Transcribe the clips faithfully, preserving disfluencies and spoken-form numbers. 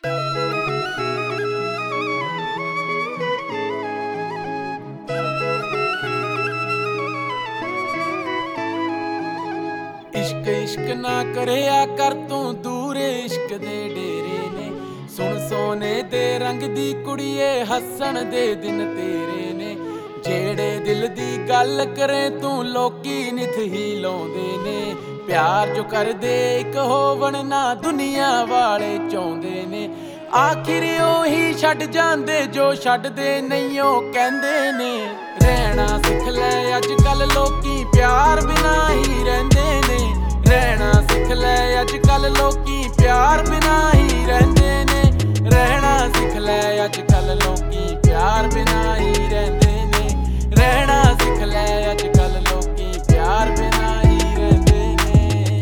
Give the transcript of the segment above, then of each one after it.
इश्क इश्क ना करिया कर तू दूरे इश्क दे डेरे ने सुन सोने दे रंग दी कुड़िए हसन दे दिन तेरे ने जेड़े दिल दी गल करे तू लोकी निथ ही लाउंदे ने प्यार जो कर दे इक होवन ना दुनिया वाले चाहुंदे ने आखिर ओही छड्ड जांदे जो छड्डदे नहीं ओ कहंदे ने रहना सिख ले अजकल लोकी प्यार बिना ही रहिंदे ने रहना सिख ले अजकल लोकी प्यार बिना ही रहिंदे ने रहना सिख ले अजकल लोकी प्यार बिना ही रहिंदे ने रहना सिख ले अजकल लोकी प्यार बिना ही रहिंदे ने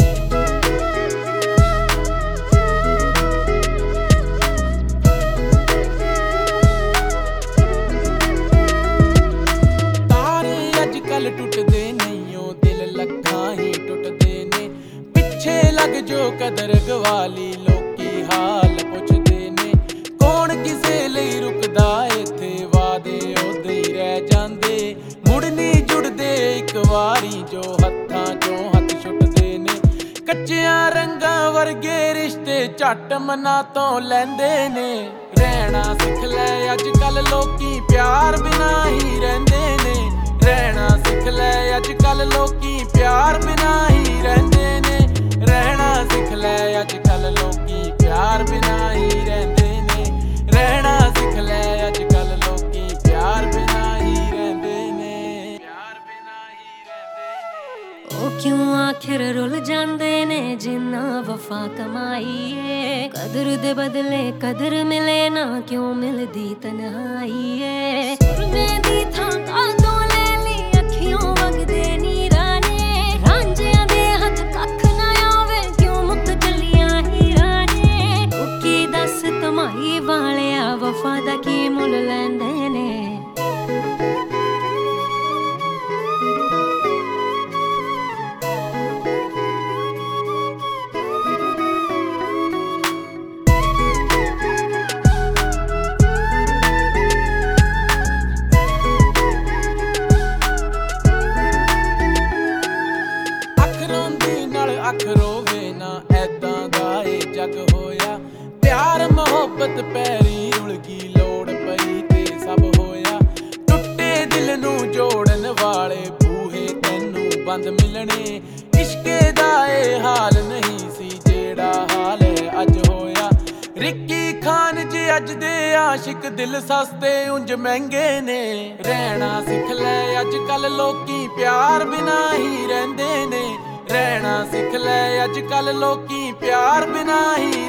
तारे अजकल टुटदे नहीं ओ दिल लखां ही टुटदे ने पिछे लग जो कदर गवाली लोकी हाल पुछदे ने कौन किसे लई रुकदा इत्थे वादे ओदे ही रह जांदे मुड़ नहीं जुड़दे इक वारी जो हत्थां चों हत्थ छुटदे ने कच्चियां रंगां वर्गे रिश्ते झट मना तो लैंदे ने रहना सिख ले अजकल लोकी प्यार बिना ही रहिंदे ने रहना सिख ले अजकल लोकी प्यार बिना ही रहिंदे ने रहना सिख ले अजकल लोकी प्यार बिना ही रहिंदे ने रहना सिख ले अजकल लोकी प्यार बिना ही रहिंदे ने प्यार बिना ही रहिंदे ने ओ क्यों आखिर रुल जांदे ने जिन्ना वफा कमाई है कदर दे बदले कदर मिले ना क्यों मिलदी तन्हाई है सुरमे दी थां कादों ले ली अखियों वगदे नीरा ने रांझियां दे हथ कख ना आवे क्यों मुक चलियां हीरा ने तू की दस कमाई वालिया वफा दा की मुल लैंदे ने अख रोवे ना ऐदां दा ए जग होया प्यार मोहब्बत पैरी रुलगी लोड़ पई ते सब होया टुट्टे दिल नू जोड़न वाले बूहे तैनू बंद मिलने इश्के दा ए हाल नहीं सी जेड़ा हाल अज होया रिक्की खान जी अज दे आशिक दिल सस्ते उंज महंगे ने रहना सिख ले अजकल लोकी प्यार बिना ही रहिंदे ने रहना सिख ले अजकल लोकी प्यार बिना ही